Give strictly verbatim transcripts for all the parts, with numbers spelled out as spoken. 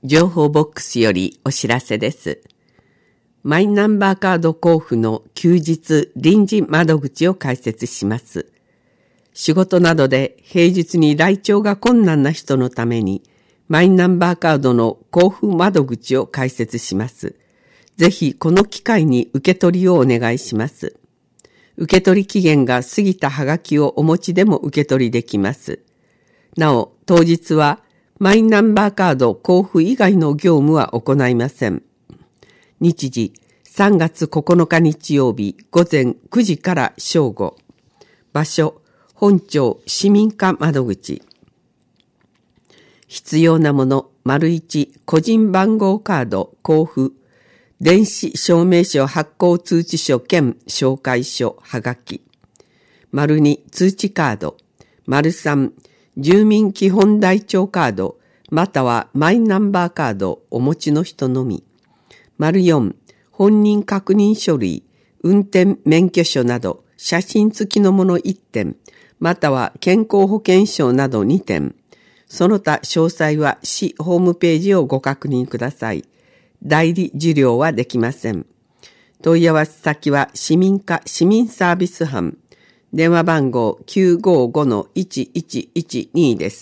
情報ボックスよりお知らせです。マイナンバーカード交付の休日臨時窓口を開設します。仕事などで平日に来庁が困難な人のために、マイナンバーカードの交付窓口を開設します。ぜひこの機会に受け取りをお願いします。受け取り期限が過ぎたハガキをお持ちでも受け取りできます。なお、当日はマイナンバーカード交付以外の業務は行いません。日時、さんがつここのか日曜日午前くじから正午。場所、本庁市民課窓口。必要なもの、丸一、個人番号カード交付。電子証明書発行通知書兼紹介書はがき。丸二、通知カード。丸三、住民基本台帳カード、またはマイナンバーカードお持ちの人のみ。丸四、本人確認書類、運転免許証など写真付きのものいってん、または健康保険証などにてん。その他詳細は市ホームページをご確認ください。代理受領はできません。問い合わせ先は市民課市民サービス班。電話番号 きゅうごごのいちいちいちに です。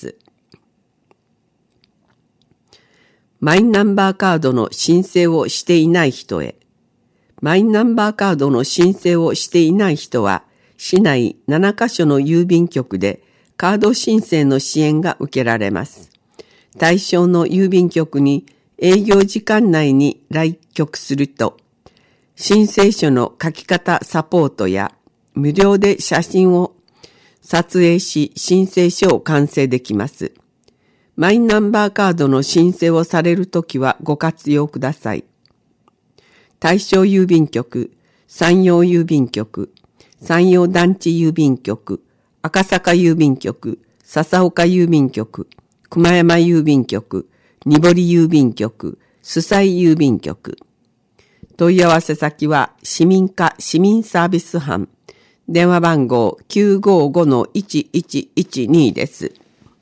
マイナンバーカードの申請をしていない人へ。マイナンバーカードの申請をしていない人は、市内ななかしょの郵便局でカード申請の支援が受けられます。対象の郵便局に営業時間内に来局すると、申請書の書き方サポートや無料で写真を撮影し申請書を完成できます。マイナンバーカードの申請をされるときはご活用ください。対象郵便局、山陽郵便局、山陽団地郵便局、赤坂郵便局、笹岡郵便局、熊山郵便局、にぼり郵便局、須西郵便局。問い合わせ先は市民課市民サービス班。電話番号 きゅうごごのいちいちいちに です。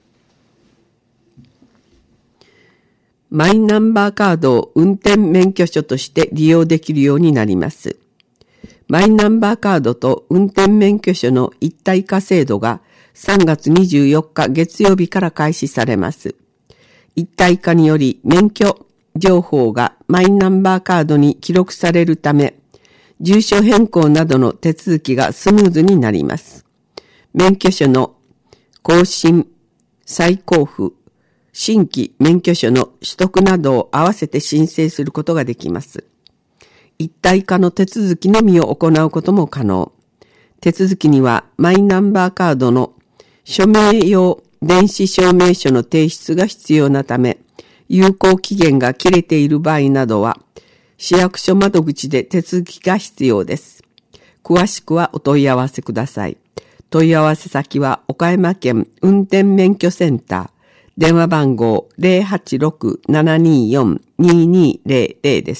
マイナンバーカードを運転免許証として利用できるようになります。マイナンバーカードと運転免許証の一体化制度がさんがつにじゅうよっか月曜日から開始されます。一体化により免許情報がマイナンバーカードに記録されるため、住所変更などの手続きがスムーズになります。免許証の更新、再交付、新規免許証の取得などを合わせて申請することができます。一体化の手続きのみを行うことも可能。手続きにはマイナンバーカードの署名用電子証明書の提出が必要なため、有効期限が切れている場合などは、市役所窓口で手続きが必要です。詳しくはお問い合わせください。問い合わせ先は岡山県運転免許センター。電話番号 ゼロはちろく ななによん ににゼロゼロ です。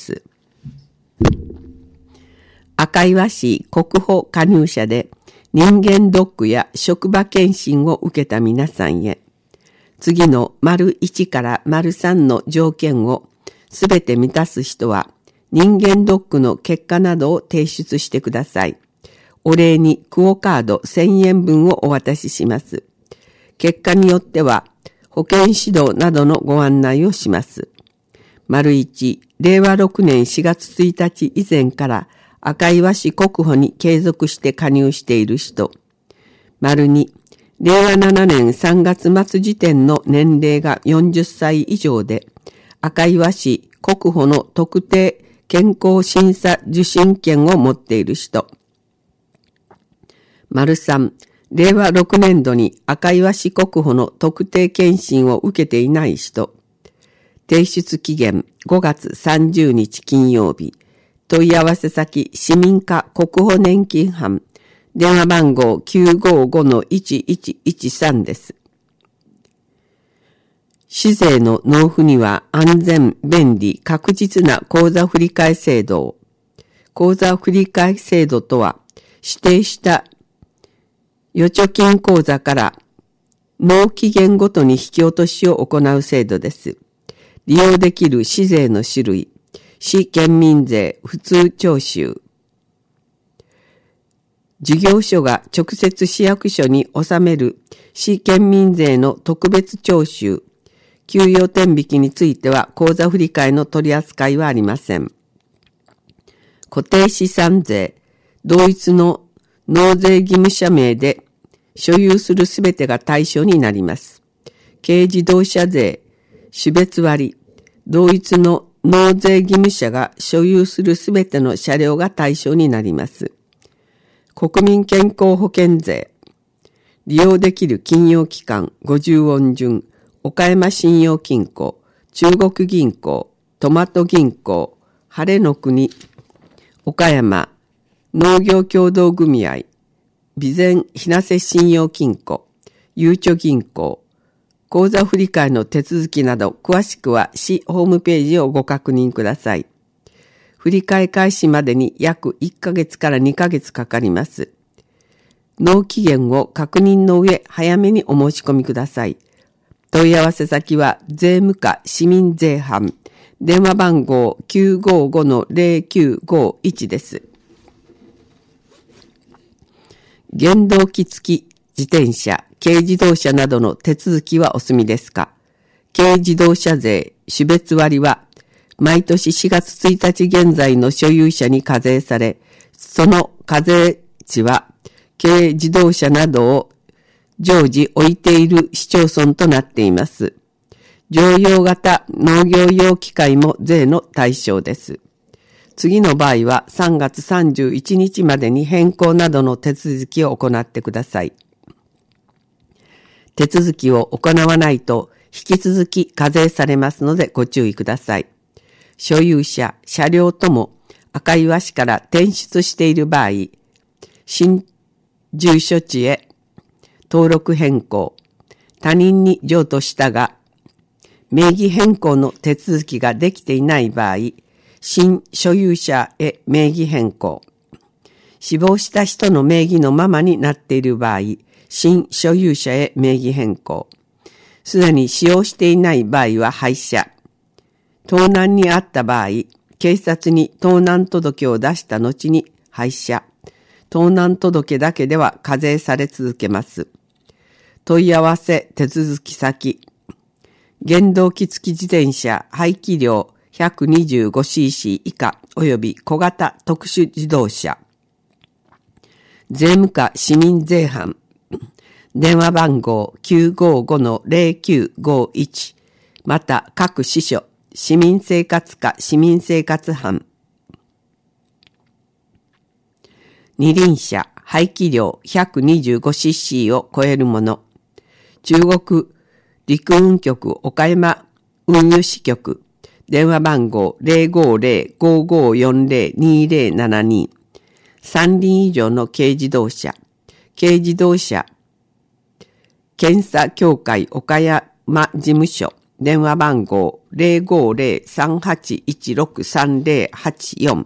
赤岩市国保加入者で人間ドックや職場検診を受けた皆さんへ。次の丸いちから丸さんの条件をすべて満たす人は、人間ドックの結果などを提出してください。お礼にクオカードせんえんぶんをお渡しします。結果によっては保健指導などのご案内をします。丸一、れいわろくねんしがつついたち以前から赤岩市国保に継続して加入している人。丸二、れいわななねんさんがつまつ時点の年齢がよんじゅっさい以上で、赤岩市国保の特定健康審査受診券を持っている人。丸三、れいわろくねんどに赤岩市国保の特定健診を受けていない人。提出期限ごがつさんじゅうにち金曜日。問い合わせ先市民課国保年金班。電話番号 きゅうごごのいちいちいちさん です。市税の納付には安全、便利、確実な口座振替制度を。口座振替制度とは、指定した預貯金口座から納期限ごとに引き落としを行う制度です。 利用できる市税の種類、市県民税普通徴収。事業所が直接市役所に納める市県民税の特別徴収、給与天引きについては口座振替の取り扱いはありません。固定資産税、同一の納税義務者名で所有するすべてが対象になります。軽自動車税、種別割、同一の納税義務者が所有するすべての車両が対象になります。国民健康保険税、利用できる金融機関ごじゅうウォン順、岡山信用金庫、中国銀行、トマト銀行、晴れの国、岡山、農業協同組合、備前日生信用金庫、ゆうちょ銀行、口座振替の手続きなど詳しくは市ホームページをご確認ください。振替開始までに約いっかげつからにかげつかかります。納期限を確認の上早めにお申し込みください。問い合わせ先は税務課市民税班、電話番号 きゅうごごのゼロきゅうごいち です。原動機付き自転車、軽自動車などの手続きはお済みですか？軽自動車税、種別割は、毎年しがつついたち現在の所有者に課税され、その課税値は、軽自動車などを常時置いている市町村となっています。乗用型農業用機械も税の対象です。次の場合はさんがつさんじゅういちにちまでに変更などの手続きを行ってください。手続きを行わないと引き続き課税されますのでご注意ください。所有者、車両とも赤岩市から転出している場合、新住所地へ登録変更、他人に譲渡したが、名義変更の手続きができていない場合、新所有者へ名義変更、死亡した人の名義のままになっている場合、新所有者へ名義変更、すでに使用していない場合は廃車、盗難にあった場合、警察に盗難届を出した後に廃車、盗難届だけでは課税され続けます。問い合わせ手続き先、原動機付き自転車排気量 ひゃくにじゅうごシーシー 以下及び小型特殊自動車、税務課市民税班、電話番号 きゅうごごのゼロきゅうごいち、また各支所、市民生活課市民生活班、二輪車排気量 ひゃくにじゅうごシーシー を超えるもの、中国陸運局岡山運輸支局、電話番号 ゼロごゼロ ごごよんゼロ にゼロななに、三輪以上の軽自動車、軽自動車検査協会岡山事務所、電話番号 ゼロごゼロ さんはちいちろく さんゼロはちよん、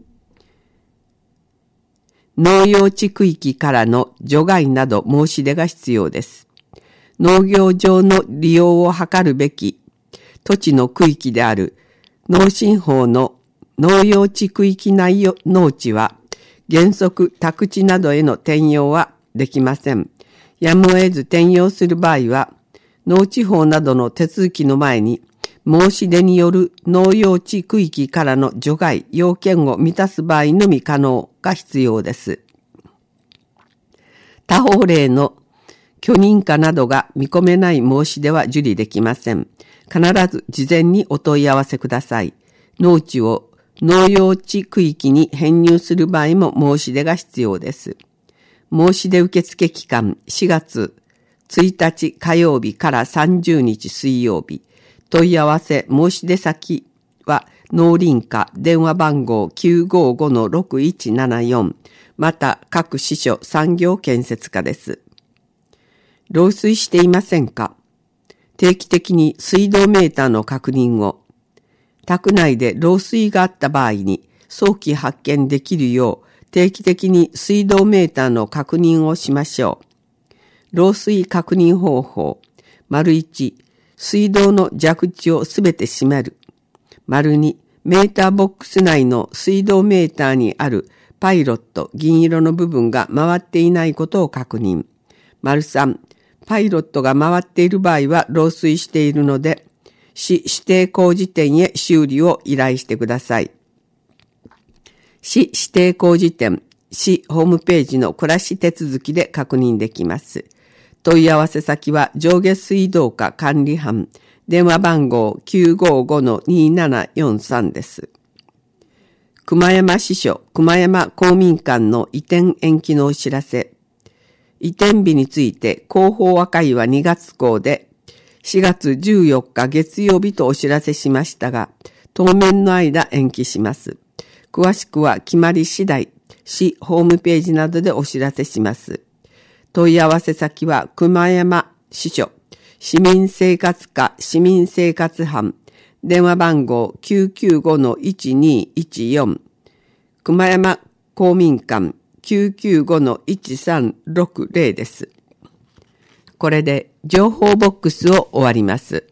農用地区域からの除外など申し出が必要です。農業上の利用を図るべき土地の区域である農信法の農用地区域内農地は原則宅地などへの転用はできません。やむを得ず転用する場合は農地法などの手続きの前に申し出による農用地区域からの除外要件を満たす場合のみ可能が必要です。他方例の許認可などが見込めない申し出は受理できません。必ず事前にお問い合わせください。農地を農用地区域に編入する場合も申し出が必要です。申し出受付期間しがつついたち火曜日からさんじゅうにち水曜日。問い合わせ申し出先は農林課電話番号 きゅうごごのろくいちななよん、また各支所産業建設課です。漏水していませんか？定期的に水道メーターの確認を。宅内で漏水があった場合に早期発見できるよう定期的に水道メーターの確認をしましょう。漏水確認方法。丸いち、 水道の蛇口をすべて閉める。丸に、メーターボックス内の水道メーターにあるパイロット銀色の部分が回っていないことを確認。丸さん、パイロットが回っている場合は漏水しているので、市指定工事店へ修理を依頼してください。市指定工事店、市ホームページの暮らし手続きで確認できます。問い合わせ先は上下水道課管理班、電話番号 きゅうごごのにななよんさん です。熊山支所熊山公民館の移転延期のお知らせ。移転日について広報和解はにがつ号でしがつじゅうよっか月曜日とお知らせしましたが、当面の間延期します。詳しくは決まり次第、市ホームページなどでお知らせします。問い合わせ先は熊山支所市民生活課市民生活班、電話番号 きゅうきゅうごのいちにいちよん、熊山公民館 きゅうきゅうごのいちさんろくゼロ です。これで情報ボックスを終わります。